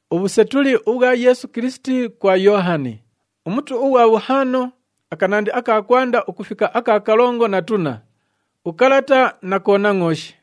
Ubusetuli ubwa Yesu Kristi kwa Yohani. Umutu uwa wuhano akanandi akakwanda ukufika akakalongo na tuna. Ukalata na kona ng'oshi.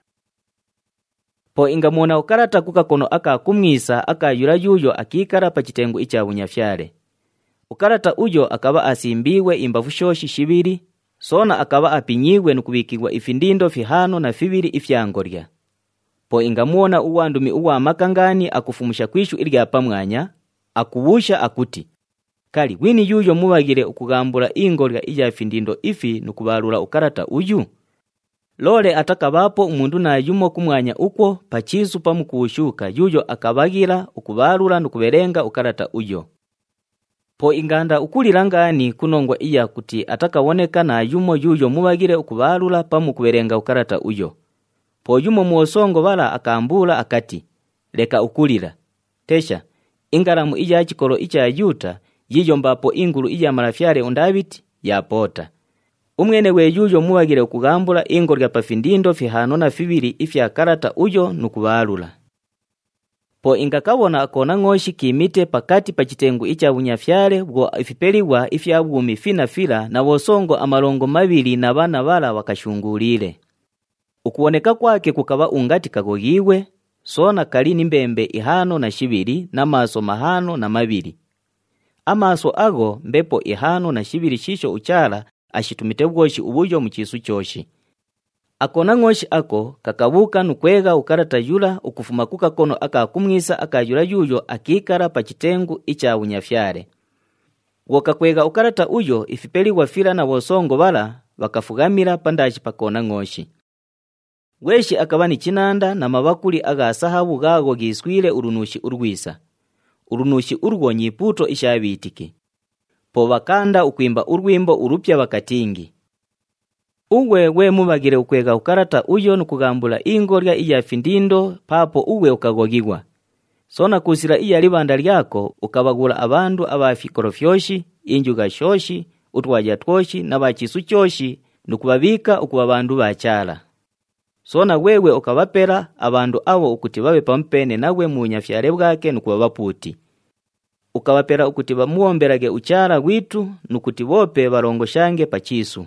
Po ingamona ukalata kukakono akakumwisa akayura yuyo akikara pa chitengu icha bunyafyale. Ukalata uyo akaba asimbiwe imbavu shoshi shibiri, sona akaba apinyiwe nukubikigwa ifindindo fihano na fibiri ifyangorya. Po ingamuona uwandumi uwa makangani akufumusha kwishu ilya pamwanya, akuwusha akuti. Kali wini yuyo mubagire ukugambula ingorya ija findindo ifi nukubalula ukalata uyu. Lole atakabapo umundu na yumo kumwanya ukwo pachisu pamukuushuka yuyo akabagira ukubalula nukuberenga ukalata uyo. Po inganda ukulilangani kunongwa iya kuti atakawoneka na yumo yuyo mubagire ukubalula pamukuberenga ukalata uyo. Po yumo muosongo bala akambula akati, leka ukulira. Tesha, ingaramu ija chikolo icha yuta, yiyo mbapo ingulu ija marafyale undabiti, yapota. Umwene we yuyo mubagire ukugambula ingorya pafindindo fihano na fibiri ifya kalata uyo nukubalula. Po ingakabona akona ng'oshi kimite pakati pa chitengu icha bunyafyale bwo ifipeliwa ifya bwumi fina fila na wosongo amalongo mabili na bana bala wakashungulile. Ukuoneka kwake kukaba ungati kagogiwe, sona kali nimbembe ihano na shibiri na maso mahano na mabili. Amaso ago mbepo ihano na shibiri shisho uchala ashitumite bwoshi ubuyo muchisu choshi. Akona ng'oshi ako kakabuka nukwega ukalata yula ukufuma kukakono akakumwisa akayura yuyo akikara pa chitengu icha bunyafyale. Wokakwega ukalata uyo ifipeliwa fila na wosongo bala bakafugamira pandachi pakona ng'oshi. Weshi akabani chinanda na mabakuli aga sahabu gago giswile urunushi urwisa. Urunushi urwo nyiputo ishabitike. Po bakanda ukwimba urwimbo urupya bakatingi. Uwe we mubagire ukwega ukalata uyo nukugambula ingorya iya findindo papo uwe ukagogigwa. Sona kusira iya libanda lyako ukabagula abandu abafikorofyoshi, injuga shoshi, utwaja twoshi na bachisu choshi nukubabika ukubabandu bachala. Sona wewe ukabapera abandu abo ukuti babe pampene nawe munyafyale bwake nukubabaputi. Ukabapera ukuti bamuomberage uchara witu nukuti bope barongoshange pachisu.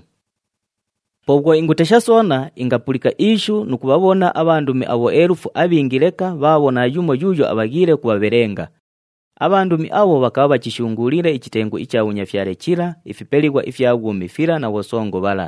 Pobwo ingutesha sona ingapulika ishu nukubabona abandumi abo elufu abingileka babona yumo yuyo abagire kubaberenga. Abandumi abo bakaba bachishungulire ichitengu icha bunyafyale chila ifipeliwa ifyagumi fila na wosongo bala.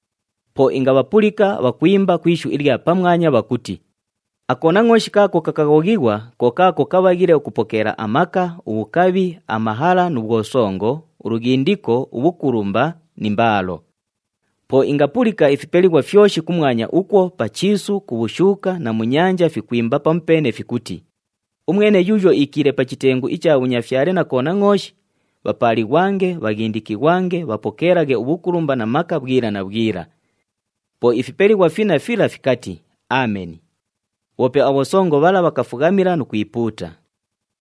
Po ingabapulika bakwimba kwishu ilya pamwanya bakuti. Akona ng'oshi kako kakagogigwa kokako kabagire ukupokera amaka, ubukabi, amahala nubwosongo, urugindiko, ubukurumba, nimbalo. Po ingapulika ifipeliwa fyoshi kumwanya ukwo pachisu kubushuka na munyanja fikwimba pampene fikuti. Umwene yuyo ikire pachitengu icha bunyafyale na kona ng'oshi, bapali wange, bagindiki wange, bapokerage ubukurumba na maka bwira na bwira. Po ifipeliwa fina fila fikati, Amen. Wope awosongo bala bakafugamira nukuiputa.